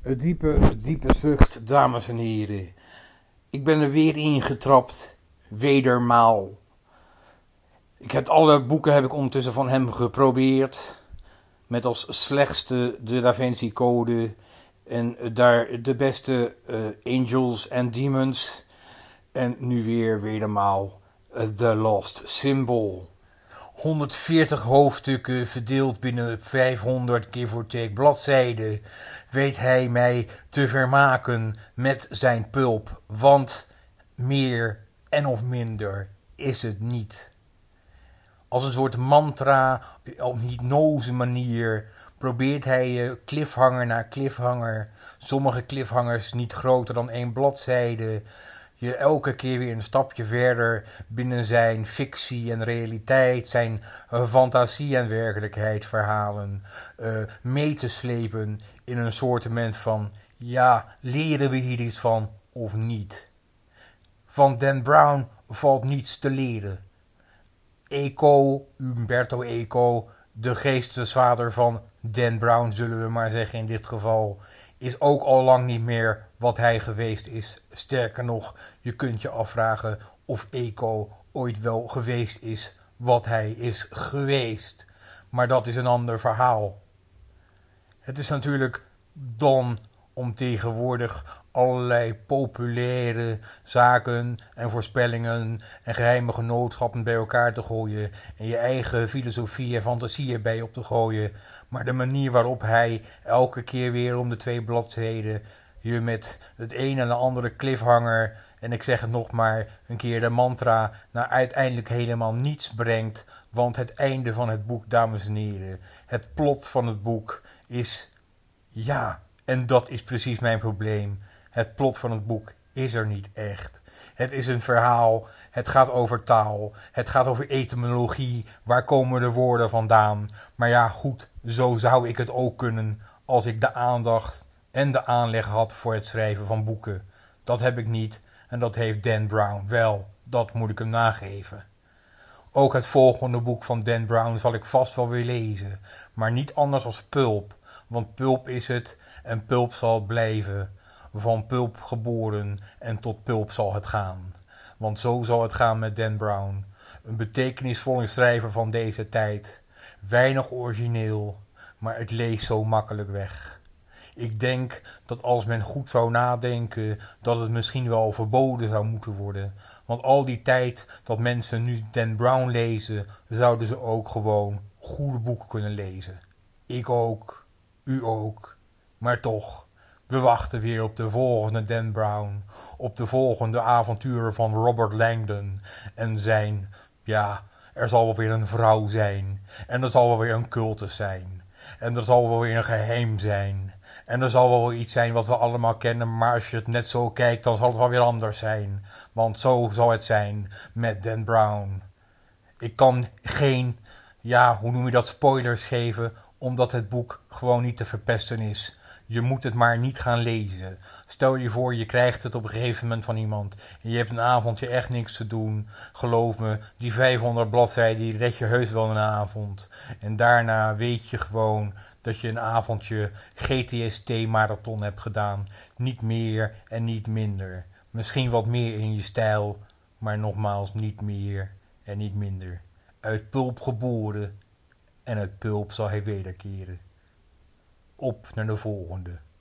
Diepe zucht, dames en heren. Ik ben er weer ingetrapt. Wedermaal. Alle boeken heb ik ondertussen van hem geprobeerd. Met als slechtste de Da Vinci Code. En daar de beste Angels and Demons. En nu weer wedermaal The Lost Symbol. 140 hoofdstukken verdeeld binnen 500 give or take bladzijden weet hij mij te vermaken met zijn pulp, want meer en of minder is het niet. Als een soort mantra, op hypnose manier, probeert hij je cliffhanger na cliffhanger, sommige cliffhangers niet groter dan 1 bladzijde, je elke keer weer een stapje verder binnen zijn fictie en realiteit, zijn fantasie en werkelijkheid verhalen mee te slepen in een soortement van, ja, leren we hier iets van of niet? Van Dan Brown valt niets te leren. Umberto Eco, de geestesvader van Dan Brown, zullen we maar zeggen in dit geval, is ook al lang niet meer wat hij geweest is. Sterker nog, je kunt je afvragen of Eco ooit wel geweest is wat hij is geweest. Maar dat is een ander verhaal. Het is natuurlijk dan om tegenwoordig allerlei populaire zaken en voorspellingen en geheime genootschappen bij elkaar te gooien en je eigen filosofie en fantasie erbij op te gooien. Maar de manier waarop hij elke keer weer om de 2 bladzijden je met het een en de andere cliffhanger, en ik zeg het nog maar een keer, de mantra, naar uiteindelijk helemaal niets brengt. Want het einde van het boek, dames en heren, het plot van het boek is, ja, en dat is precies mijn probleem. Het plot van het boek is er niet echt. Het is een verhaal, het gaat over taal, het gaat over etymologie, waar komen de woorden vandaan. Maar ja, goed, zo zou ik het ook kunnen als ik de aandacht en de aanleg had voor het schrijven van boeken. Dat heb ik niet en dat heeft Dan Brown wel, dat moet ik hem nageven. Ook het volgende boek van Dan Brown zal ik vast wel weer lezen, maar niet anders als Pulp, want Pulp is het en Pulp zal het blijven. Van Pulp geboren en tot Pulp zal het gaan. Want zo zal het gaan met Dan Brown. Een betekenisvolle schrijver van deze tijd. Weinig origineel, maar het leest zo makkelijk weg. Ik denk dat als men goed zou nadenken, dat het misschien wel verboden zou moeten worden. Want al die tijd dat mensen nu Dan Brown lezen, zouden ze ook gewoon goede boeken kunnen lezen. Ik ook, u ook, maar toch, we wachten weer op de volgende Dan Brown, op de volgende avonturen van Robert Langdon en zijn, ja, er zal wel weer een vrouw zijn, en er zal wel weer een cultus zijn, en er zal wel weer een geheim zijn, en er zal wel iets zijn wat we allemaal kennen, maar als je het net zo kijkt, dan zal het wel weer anders zijn, want zo zal het zijn met Dan Brown. Ik kan geen, ja, hoe noem je dat, spoilers geven, omdat het boek gewoon niet te verpesten is. Je moet het maar niet gaan lezen. Stel je voor, je krijgt het op een gegeven moment van iemand en je hebt een avondje echt niks te doen. Geloof me, die 500 bladzijden, die red je heus wel in een avond. En daarna weet je gewoon dat je een avondje GTST-marathon hebt gedaan. Niet meer en niet minder. Misschien wat meer in je stijl, maar nogmaals niet meer en niet minder. Uit Pulp geboren en uit Pulp zal hij wederkeren. Op naar de volgende.